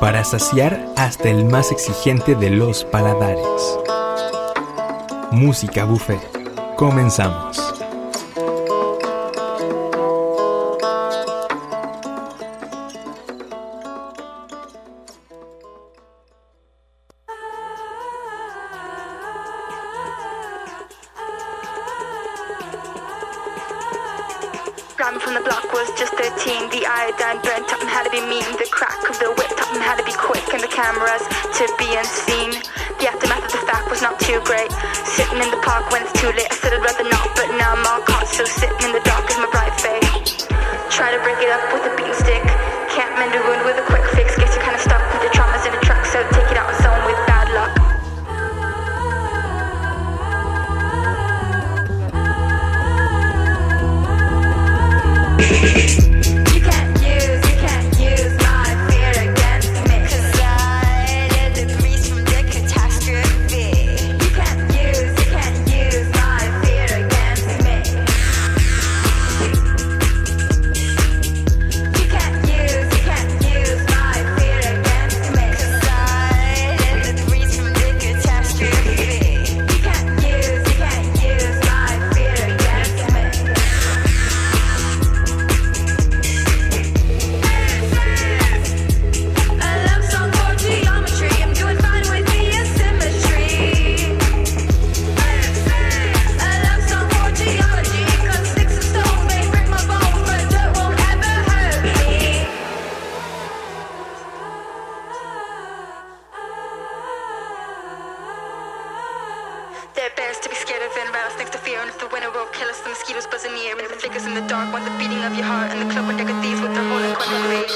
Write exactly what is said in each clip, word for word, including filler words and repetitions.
para saciar hasta el más exigente de los paladares. Música Buffet. Comenzamos. Grabbing from the block was just thirteen. The iodine burnt up and had to be mean. The crack of the whip top and had to be quick. And the cameras to be unseen. The aftermath of the fact was not too great. Sitting in the park when it's too late. I said I'd rather not, but now I'm all caught. So sitting in the dark is my bright fate. Try to break it up with a beaten stick. Can't mend a wound with a quick fix. Guess you're kinda stuck with the traumas in a truck. So take it out on someone with bad luck. You can't use, you can't use my fear against me. 'Cause I did the breeze from the catastrophe. You can't use, you can't use my fear against me. You can't use, you can't use my fear against me. 'Cause I did the breeze from the catastrophe. You can't use, you can't use my fear against me. They're bears to be scared of and rouse next to fear. And if the winter will kill us, the mosquitoes buzzing near. And if the flickers in the dark want the beating of your heart. And the cloak and deck of thieves with their whole equipment.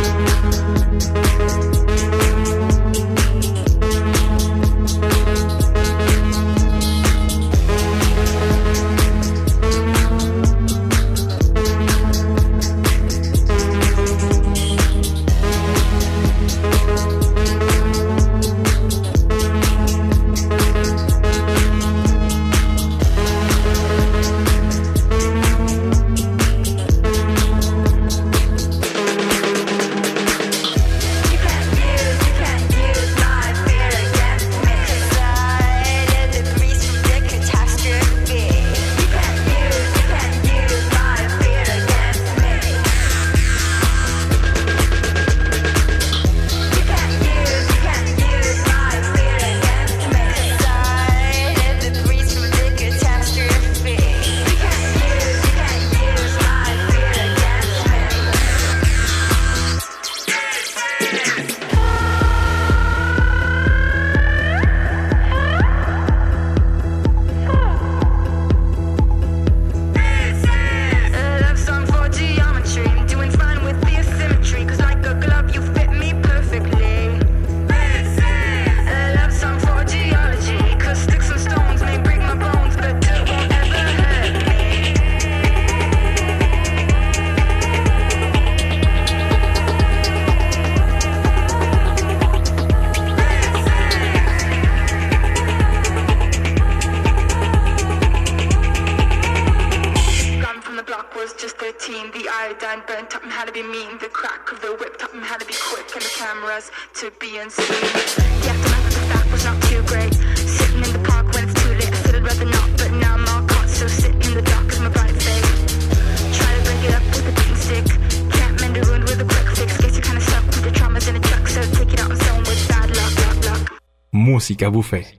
Música Buffet.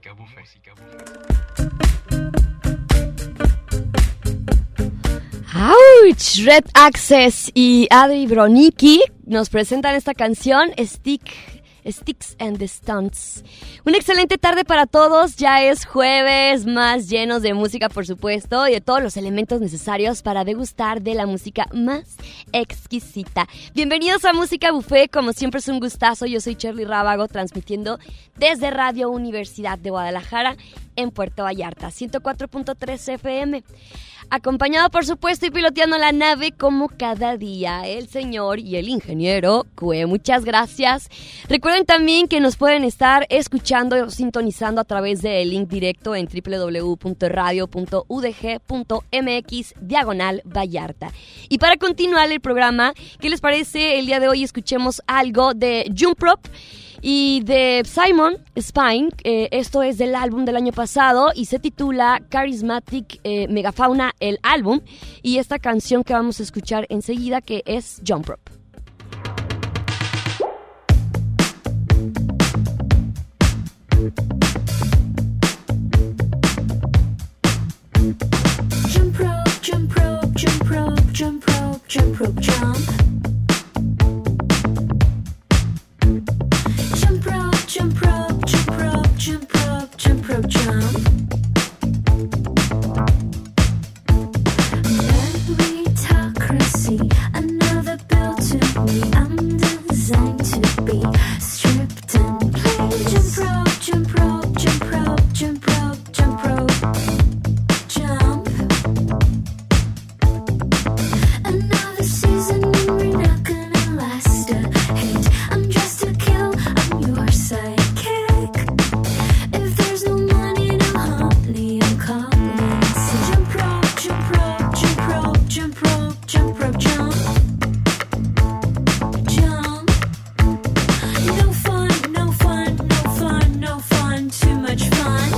¡Auch! Red Access y Adri Bronicky nos presentan esta canción, Stick, Sticks and the Stones. Una excelente tarde para todos, ya es jueves, más llenos de música por supuesto y de todos los elementos necesarios para degustar de la música más exquisita. Bienvenidos a Música Buffet, como siempre es un gustazo, yo soy Cherly Rábago transmitiendo desde Radio Universidad de Guadalajara en Puerto Vallarta, ciento cuatro punto tres F M. Acompañado por supuesto y piloteando la nave como cada día, el señor y el ingeniero Cue. Muchas gracias. Recuerden Recuerden también que nos pueden estar escuchando o sintonizando a través del link directo en doble u doble u doble u punto radio punto u d g punto m x diagonal Vallarta. Y para continuar el programa, ¿qué les parece? El día de hoy escuchemos algo de Jump Rope y de Simon Spine. Eh, esto es del álbum del año pasado y se titula Charismatic eh, Megafauna, el álbum. Y esta canción que vamos a escuchar enseguida, que es Jump Rope. Jump rope, jump rope, jump rope, jump rope, jump rope, jump. Jump rope, jump rope, jump rope, jump rope, jump rope, jump. Meritocracy, another bill to me. I'm designed to be stripped and plain. Jump rope, jump rope, jump rope, jump rope, jump rope. Another season and we're not gonna last a hit. I'm dressed to kill, I'm your sidekick. If there's no money, no honey, I'm calling. So jump rope, jump rope, jump rope, jump rope, jump rope, jump. Jump. No fun, no fun, no fun, no fun, too much fun.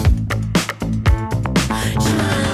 Jump.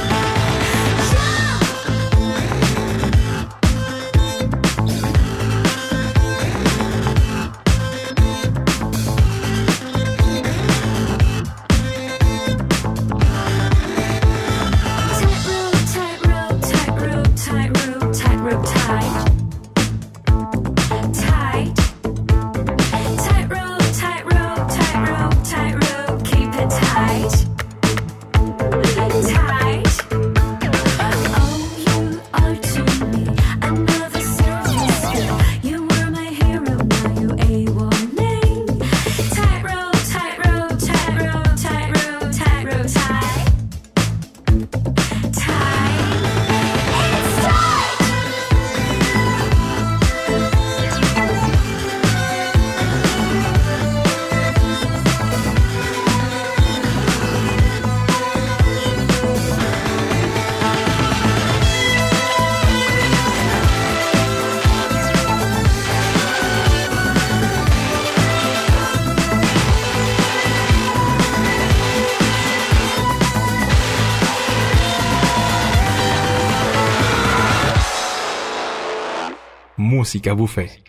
Música Buffet.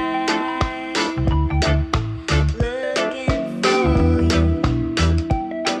Looking for you.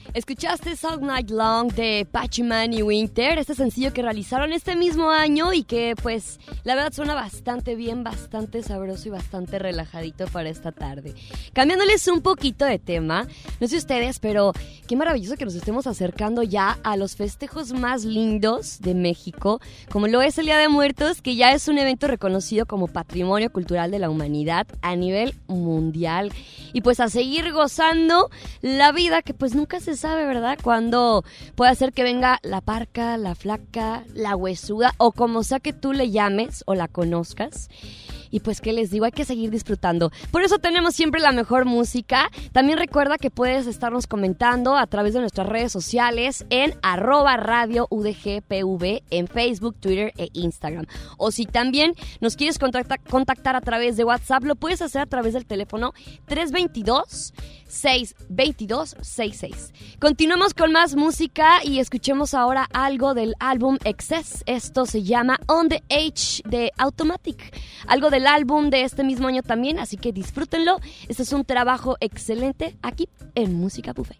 Escuchaste All Night Long de Pachman y Winter, este sencillo que realizaron este mismo año y que pues la verdad suena bastante bien, bastante sabroso y bastante relajadito para esta tarde. Cambiándoles un poquito de tema, no sé ustedes, pero qué maravilloso que nos estemos acercando ya a los festejos más lindos de México, como lo es el Día de Muertos, que ya es un evento reconocido como Patrimonio Cultural de la Humanidad a nivel mundial. Y pues a seguir gozando la vida, que pues nunca se sabe, ¿verdad? Cuando puede ser que venga la parca, la flaca, la huesuda o como sea que tú le llames o la conozcas. Y pues, ¿qué les digo? Hay que seguir disfrutando. Por eso tenemos siempre la mejor música. También recuerda que puedes estarnos comentando a través de nuestras redes sociales en arroba radio udgpv en Facebook, Twitter e Instagram. O si también nos quieres contactar, contactar a través de WhatsApp, lo puedes hacer a través del teléfono tres dos dos, seis dos dos, seis seis. Continuamos con más música y escuchemos ahora algo del álbum Excess. Esto se llama On the Edge de Automatic. Algo del álbum de este mismo año también, así que disfrútenlo. Este es un trabajo excelente aquí en Música Buffet.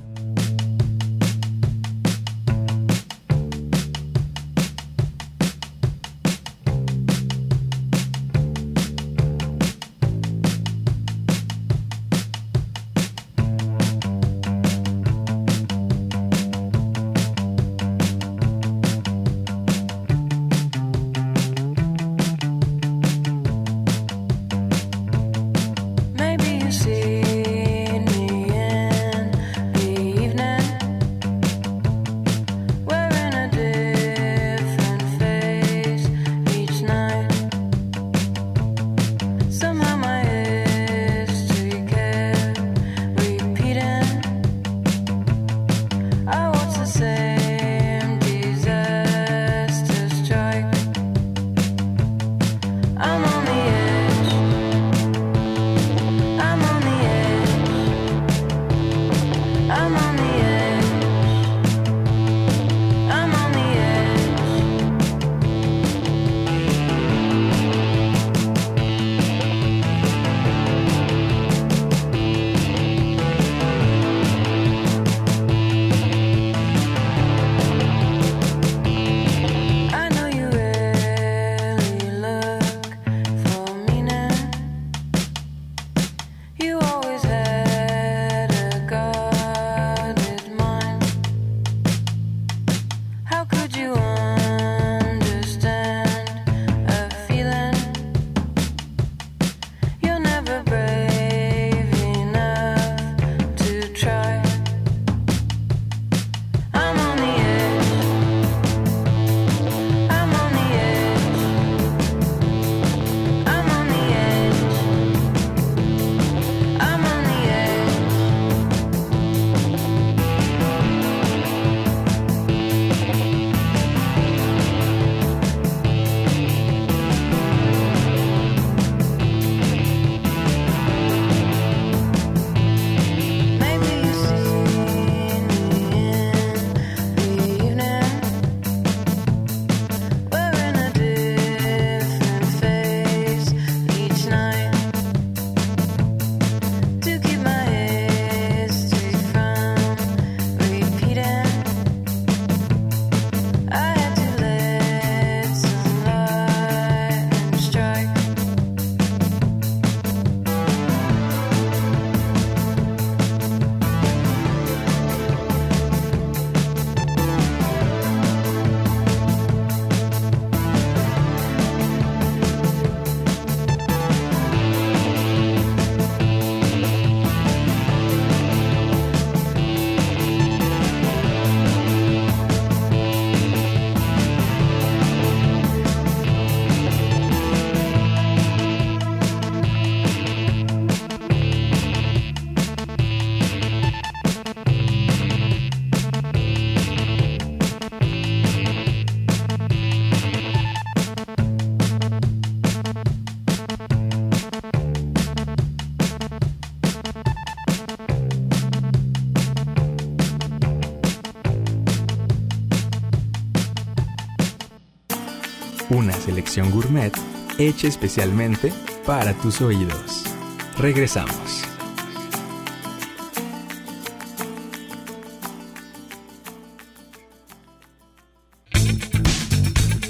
Una selección gourmet hecha especialmente para tus oídos. Regresamos.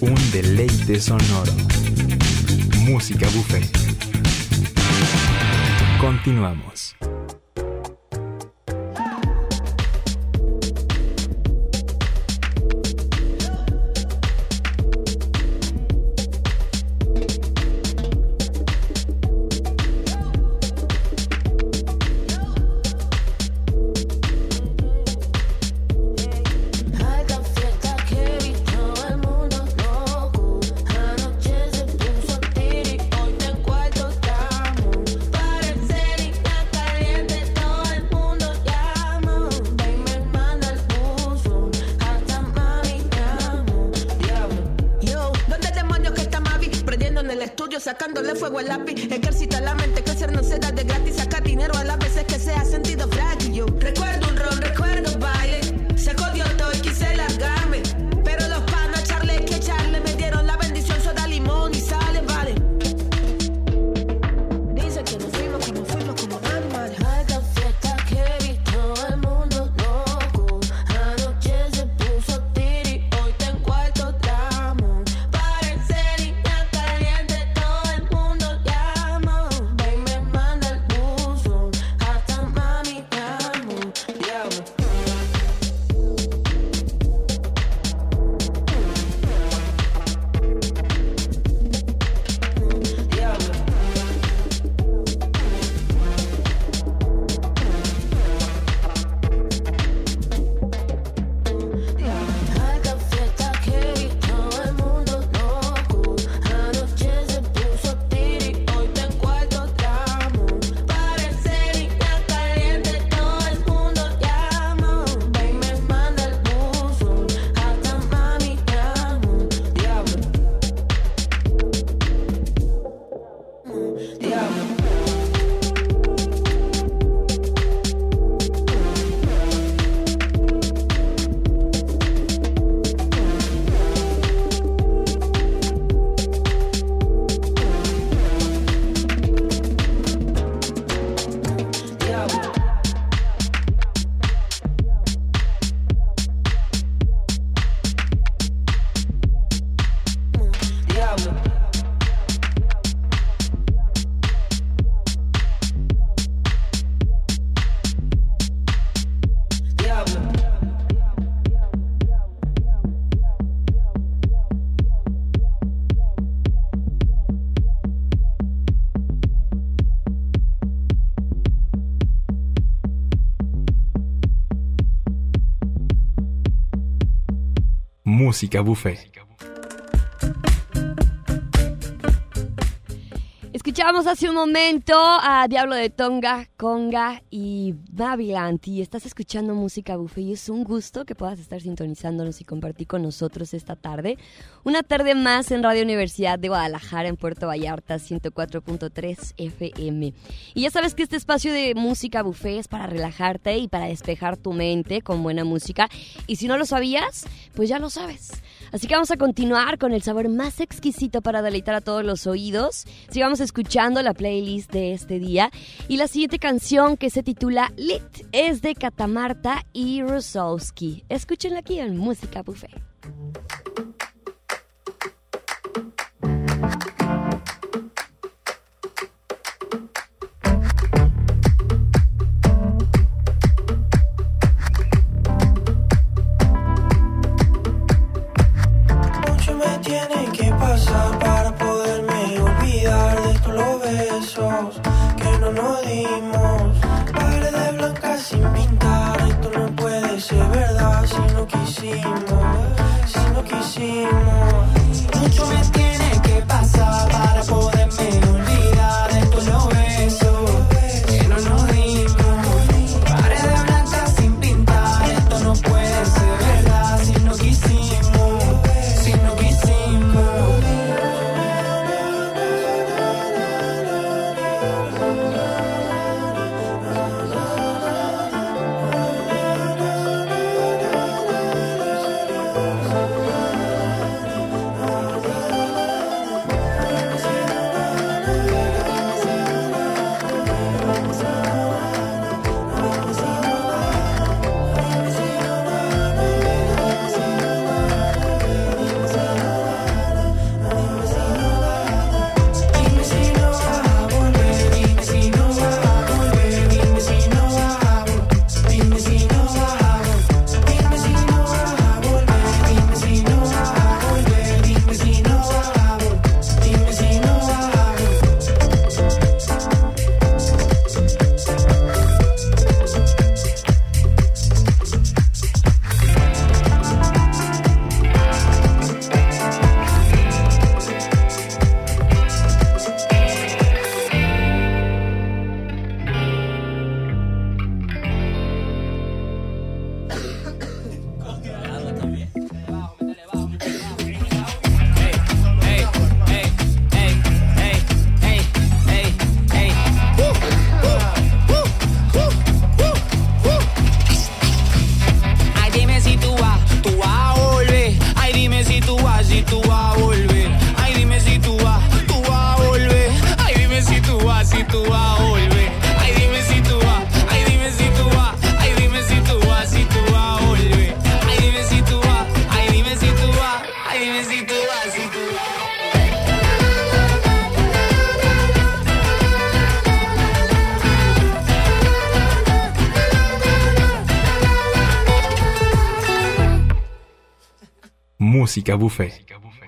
Un deleite sonoro. Música buffet. Continuamos. Sacándole fuego al lápiz, ejercita la mente, crecer no se da de gratis, saca dinero a las veces que se ha sentido frágil. Yo recuerdo un ron, recuerdo baile, se jodió todo y quise largarme, pero los panas charle que charle me dieron la bendición, soda, limón y sale, vale. Dicen que nos fuimos, que nos fuimos como animales. Ay, la fiesta que vi todo el mundo loco. Anoche se puso tiri, hoy te encuentro tramo. Parece niña caliente. Música buffet. Escuchábamos hace un momento a Diablo de Tonga, Conga y Babyland, y estás escuchando Música Buffet y es un gusto que puedas estar sintonizándonos y compartir con nosotros esta tarde. Una tarde más en Radio Universidad de Guadalajara en Puerto Vallarta, ciento cuatro punto tres F M. Y ya sabes que este espacio de Música Buffet es para relajarte y para despejar tu mente con buena música. Y si no lo sabías, pues ya lo sabes. Así que vamos a continuar con el sabor más exquisito para deleitar a todos los oídos. Sigamos escuchando la playlist de este día. Y la siguiente canción, que se titula Lit, es de Catamarta y Rusowski. Escúchenla aquí en Música Buffet. Tiene que pasar para poderme olvidar de todos los besos que no nos dimos. Paredes blancas sin pintar, esto no puede ser verdad si no quisimos, si no quisimos. Mucho me tiene que pasar para poderme olvidar de todos los besos que no nos dimos. Paredes blancas sin pintar, esto no puede ser verdad si no quisimos, si no quisimos. Música Buffet.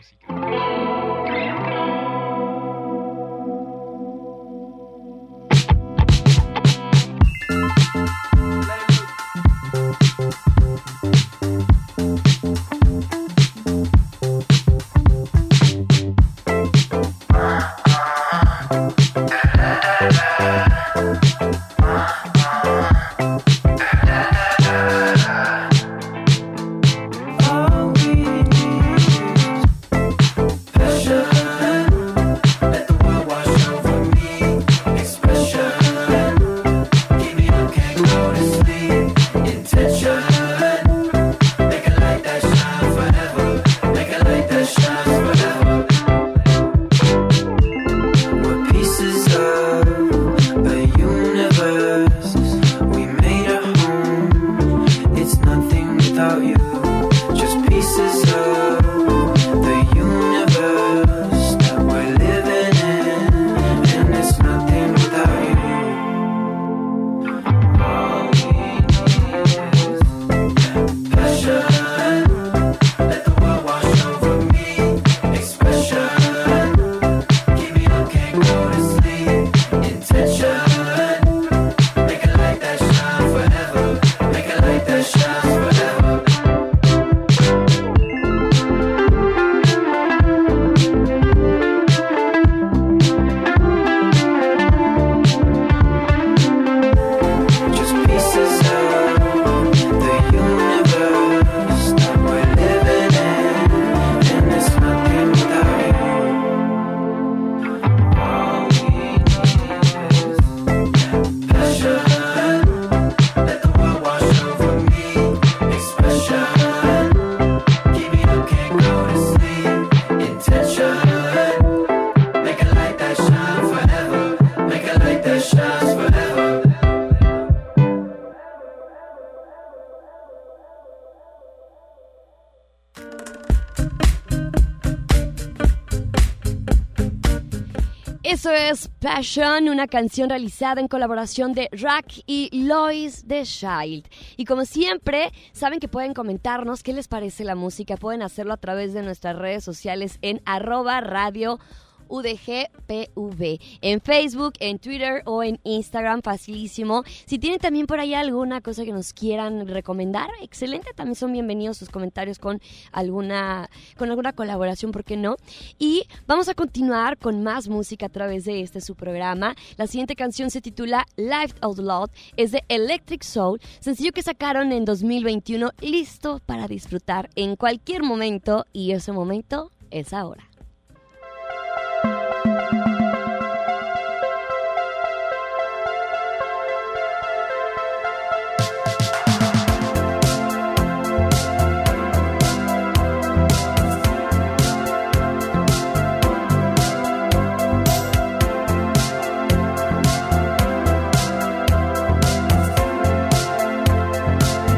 Eso es Passion, una canción realizada en colaboración de Rack y Lois the Child. Y como siempre, saben que pueden comentarnos qué les parece la música. Pueden hacerlo a través de nuestras redes sociales en arroba radio U D G P V, en Facebook, en Twitter o en Instagram, facilísimo. Si tienen también por ahí alguna cosa que nos quieran recomendar, excelente, también son bienvenidos sus comentarios con alguna, con alguna colaboración, ¿por qué no? Y vamos a continuar con más música a través de este su programa. La siguiente canción se titula Life Out Loud, es de Electric Soul, sencillo que sacaron en dos mil veintiuno, listo para disfrutar en cualquier momento, y ese momento es ahora.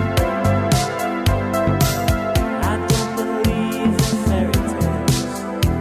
I don't believe in fairy tales.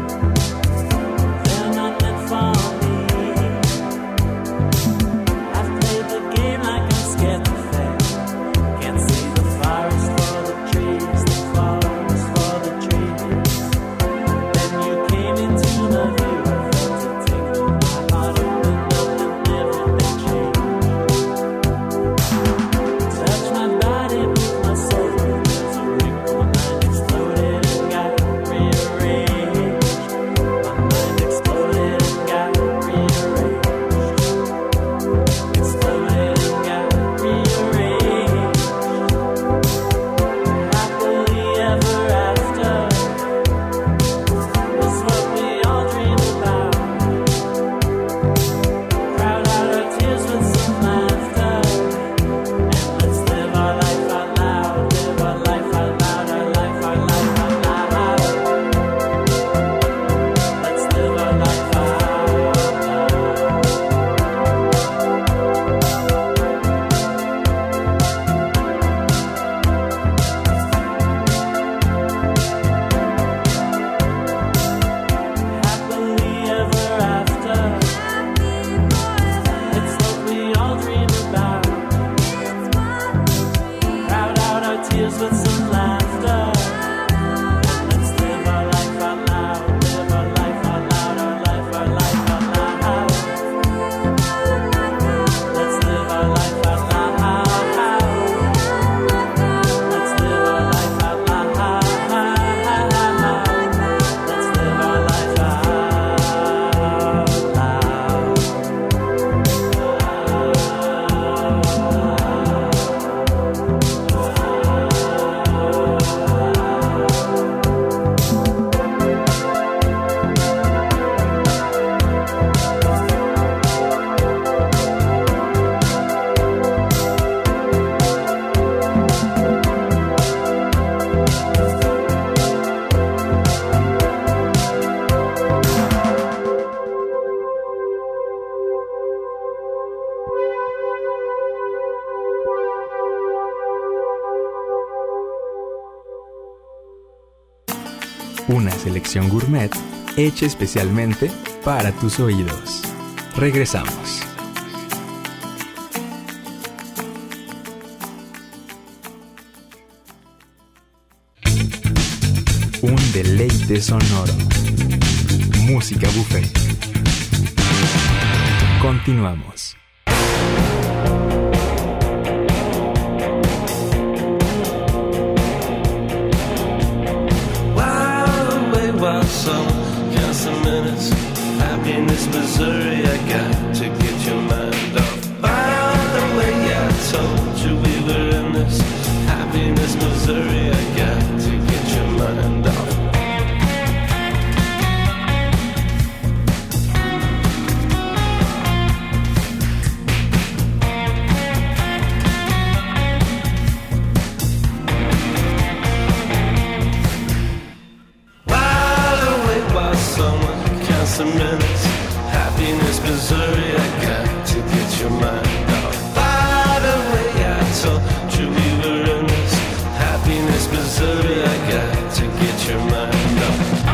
selección gourmet hecha especialmente para tus oídos. Regresamos. Un deleite sonoro. Música buffet. Continuamos. Some count some minutes. Happiness, Missouri. I got to get your mind off. By the way, I told you we were in this. Happiness, Missouri. I got to get your mind off. Some minutes, happiness, Missouri. I got to get your mind off. By the way, I told you we were in this. Happiness, Missouri. I got to get your mind off.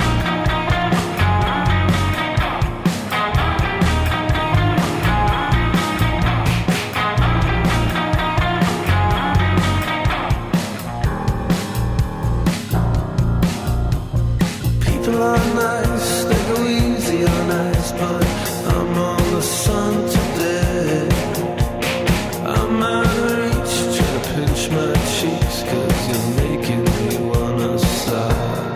People are nice, they go easy on ice, but I'm on the sun today. I'm out of reach, trying to pinch my cheeks, cause you're making me wanna sigh.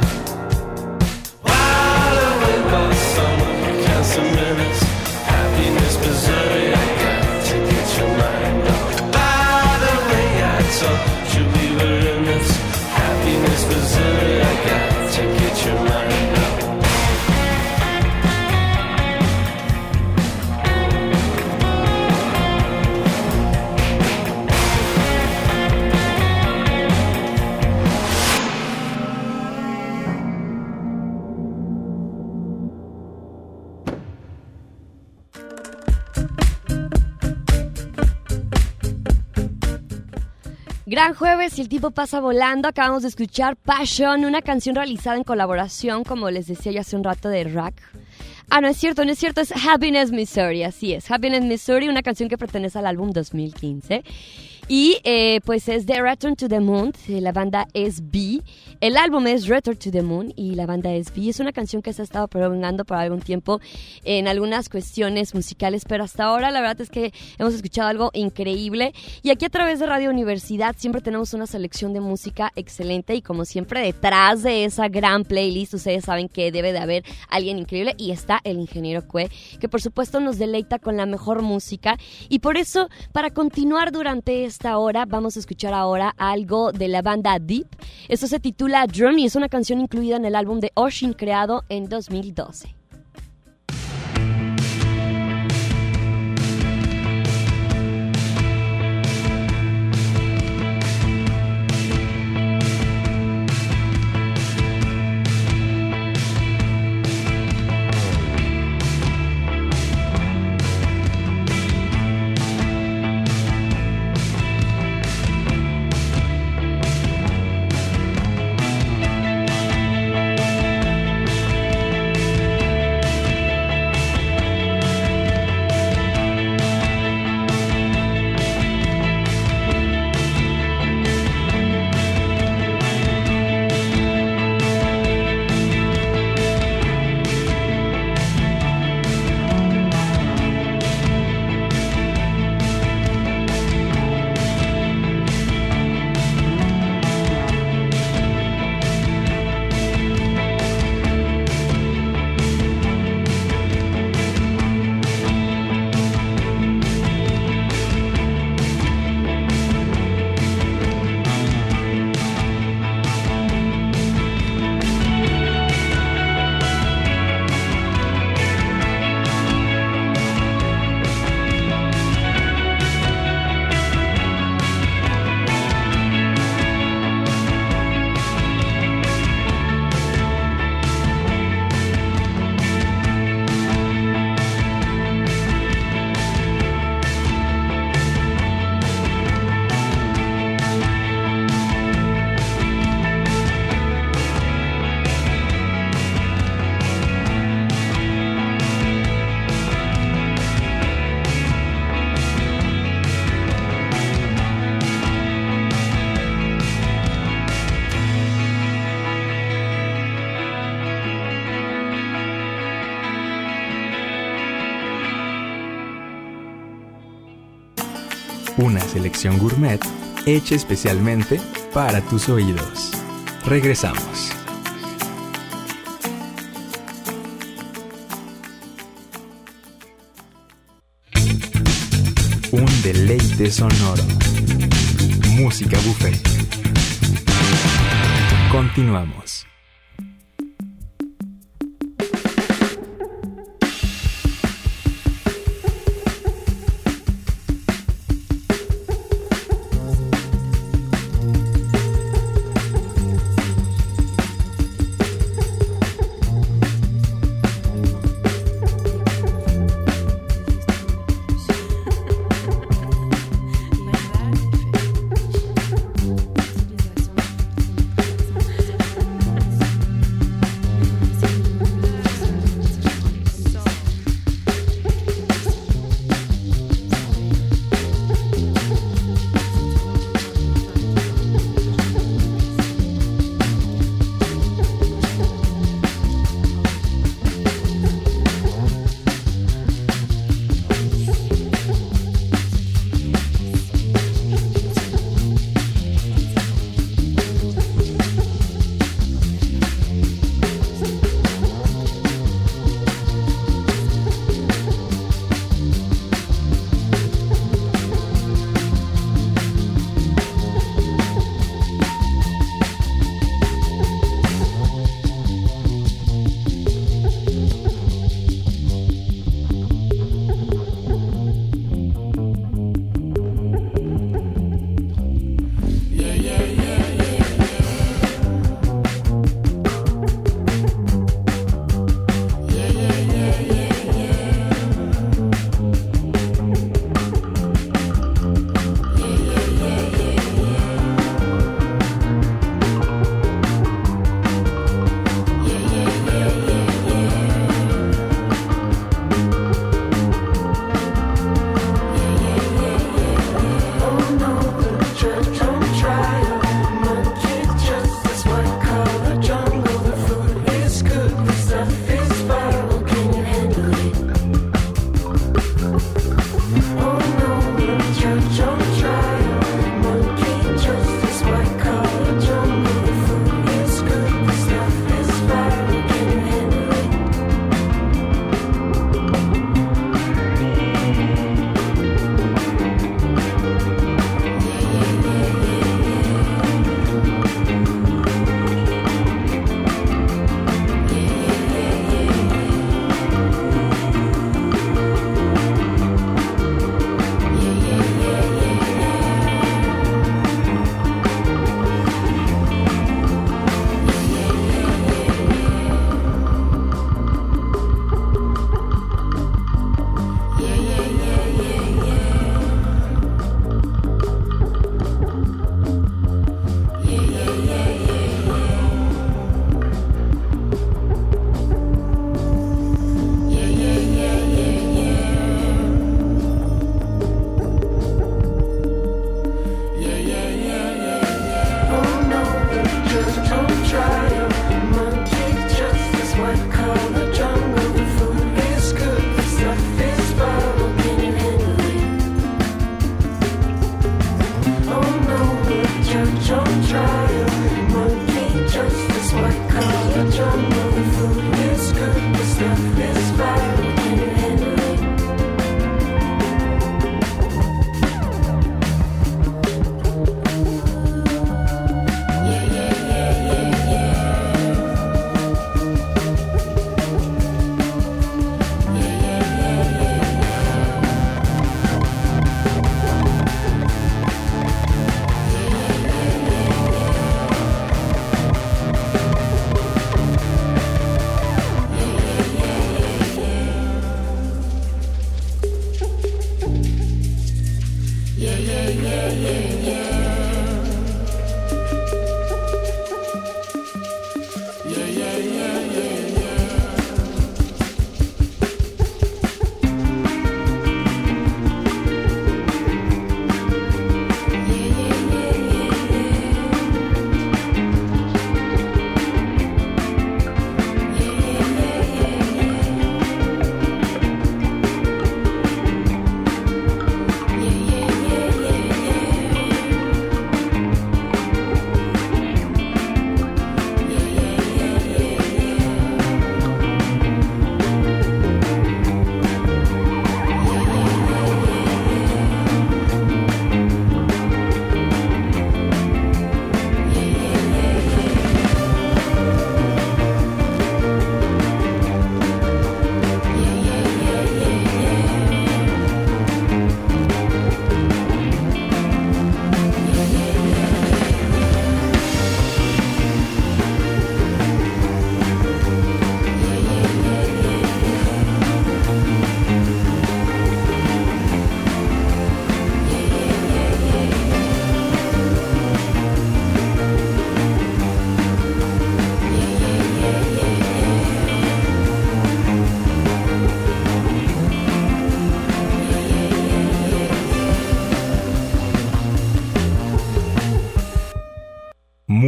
Wide awake by the summer, count some minutes. Happiness, Missouri, I got to get your mind off. By the way, I told you we were in this. Happiness, Missouri, I got to get your mind off. Gran jueves y el tiempo pasa volando. Acabamos de escuchar Passion, una canción realizada en colaboración, como les decía yo hace un rato, de Rack. Ah, no es cierto, no es cierto, es Happiness, Missouri, así es. Happiness, Missouri, una canción que pertenece al álbum dos mil quince. Y eh, pues es de Return to the Moon, la banda S B. El álbum es Return to the Moon y la banda S B. Es una canción que se ha estado prolongando por algún tiempo en algunas cuestiones musicales, pero hasta ahora la verdad es que hemos escuchado algo increíble. Y aquí a través de Radio Universidad siempre tenemos una selección de música excelente y como siempre detrás de esa gran playlist ustedes saben que debe de haber alguien increíble y está el ingeniero Cue, que por supuesto nos deleita con la mejor música. Y por eso, para continuar durante esta hora, vamos a escuchar ahora algo de la banda Deep. Esto se titula Drum y es una canción incluida en el álbum de Oshin creado en dos mil doce. Thank Una selección gourmet hecha especialmente para tus oídos. Regresamos. Un deleite sonoro. Música buffet. Continuamos.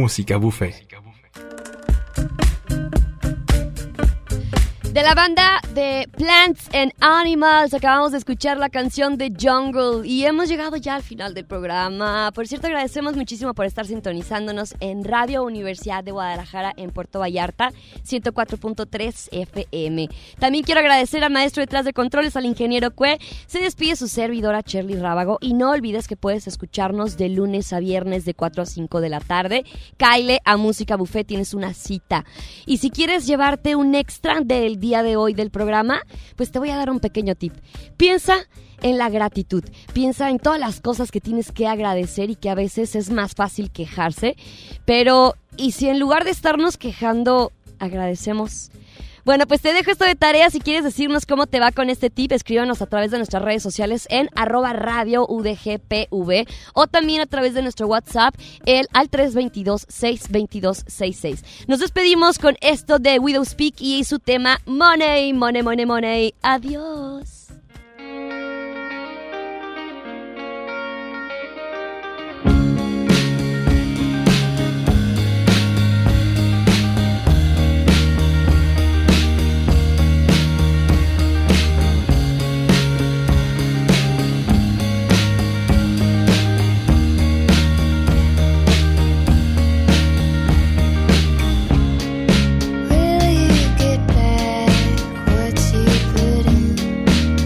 Música Buffet. De la banda de Plants and Animals acabamos de escuchar la canción de Jungle y hemos llegado ya al final del programa. Por cierto, agradecemos muchísimo por estar sintonizándonos en Radio Universidad de Guadalajara en Puerto Vallarta, ciento cuatro punto tres F M. También quiero agradecer al maestro detrás de controles, al ingeniero Cue. Se despide su servidora Shirley Rábago y no olvides que puedes escucharnos de lunes a viernes de cuatro a cinco de la tarde. Cáele a Música Buffet, tienes una cita. Y si quieres llevarte un extra del día de hoy del programa, pues te voy a dar un pequeño tip. Piensa en la gratitud, piensa en todas las cosas que tienes que agradecer y que a veces es más fácil quejarse, pero ¿y si en lugar de estarnos quejando agradecemos? Bueno, pues te dejo esto de tarea. Si quieres decirnos cómo te va con este tip, escríbanos a través de nuestras redes sociales en arroba radio U D G P V o también a través de nuestro WhatsApp el al tres dos dos, seis dos dos, seis seis. Nos despedimos con esto de Widow's Peak y su tema Money, Money, Money, Money. Adiós. Will you get back what you put in?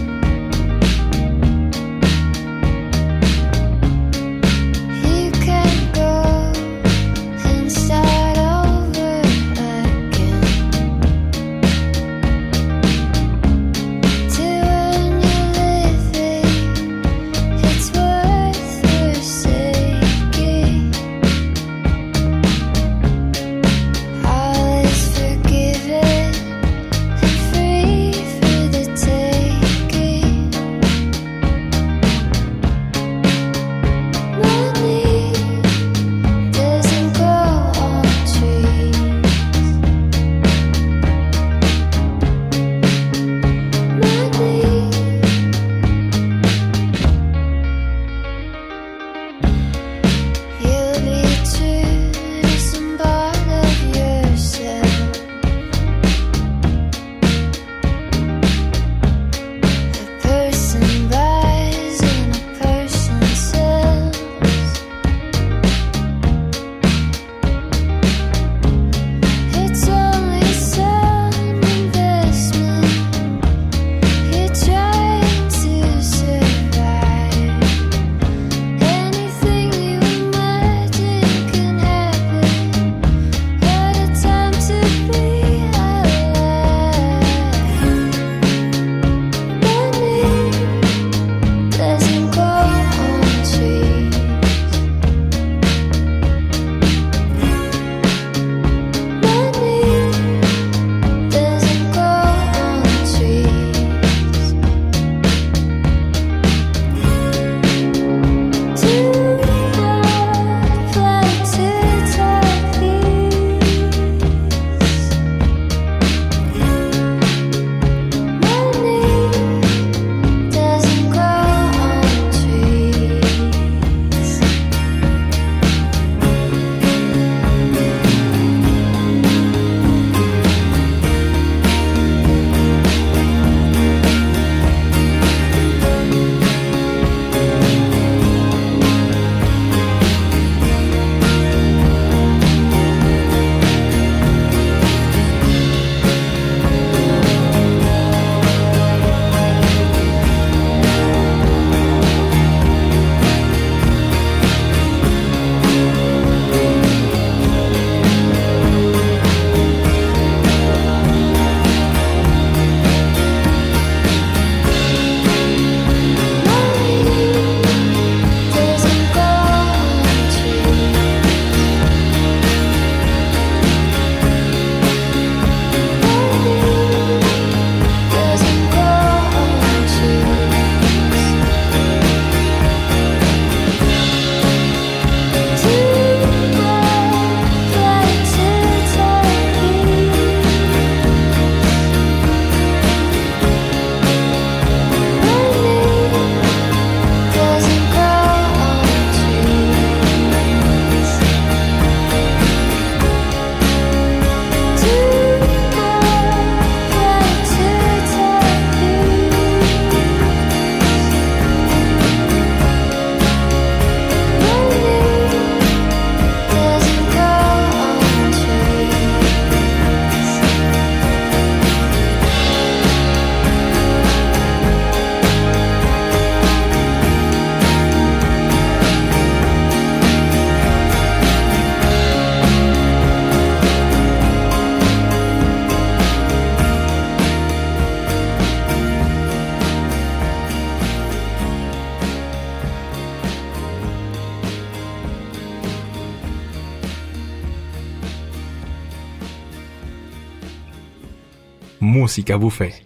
Música Buffet.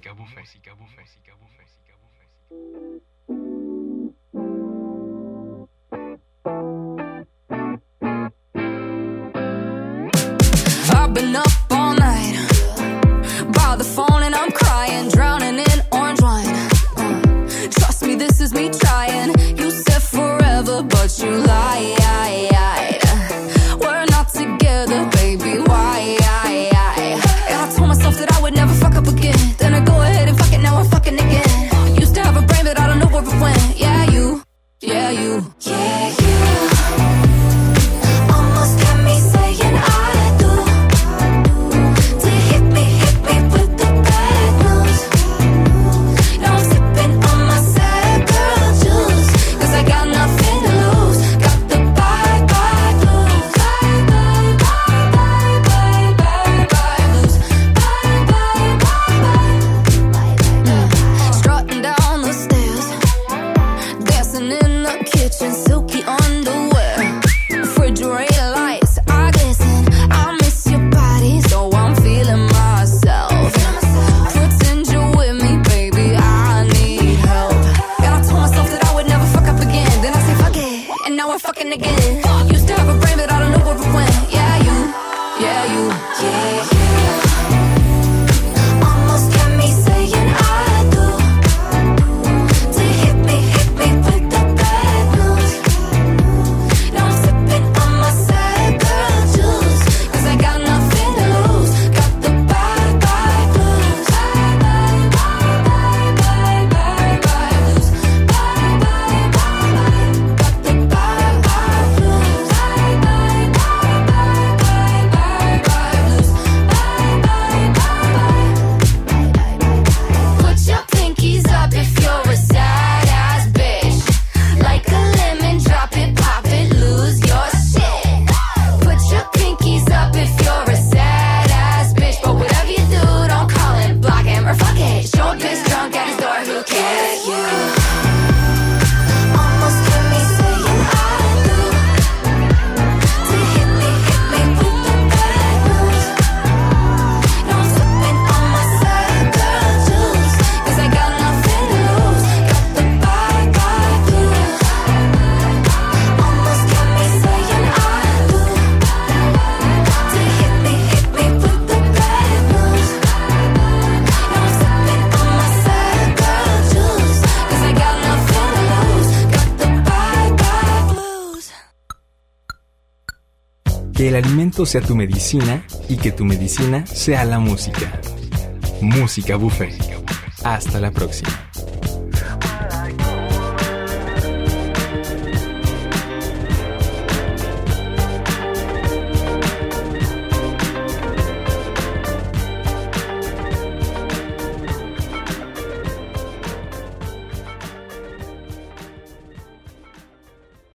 I've been up all night by the phone and I'm crying, drowning in orange wine. Uh, trust me, this is me trying. You said forever, but you lied. We're not together, baby. Why? And I told myself that I would never fuck up again. Then I go ahead and fuck it, now I'm fucking again. Used to have a brain, but I don't know where it went. Yeah, you. Yeah, you. Yeah, you. Almost got me saying I do. To hit me, hit me with the bad news. Now I'm sipping on my sad girl juice. Cause I got nothing to lose. Got the bye bye blues. Bye bye bye bye bye bye bye blues. Bye bye bye bye bye. Strutting down the stairs, dancing in the kitchen, silky underwear, refrigerator lights, I glisten. I miss your body, so I'm feeling myself. Pretend you're with me, baby, I need help. And I told myself that I would never fuck up again. Then I say fuck it, and now we're fucking again. Used to have a brain, but I don't know where it went. Yeah, you, yeah, you, yeah, you. Almost got me saying I do. To hit me, hit me with the bad news. Now I'm sipping on my sad girl juice. Cause I got nothing to lose. Got the bye bye blues. Bye bye bye bye bye bye bye blues. Bye bye bye bye. Got the bye bye blues. Bye bye bye bye bye bye bye blues. Bye bye bye bye. Put your pinkies up if you're a sad ass bitch. Like a lemon, drop it, pop it, lose your shit. Put your pinkies up if you're a sad ass bitch. But whatever you do, don't call him, block him, or fuck it. Show a bitch drunk at his door, who cares? You almost got me saying I do. To hit me, hit me with the bad news. Now I'm sipping on my sad girl juice. Cause I got nothing to lose. Got the bye bye blues. Almost got me saying I do. To hit me, hit me with the bad news. Now I'm sipping on my sad girl juice. Cause I got nothing to lose. Got the bye bye blues. Que el alimento sea tu medicina y que tu medicina sea la música. Música Buffet. Hasta la próxima.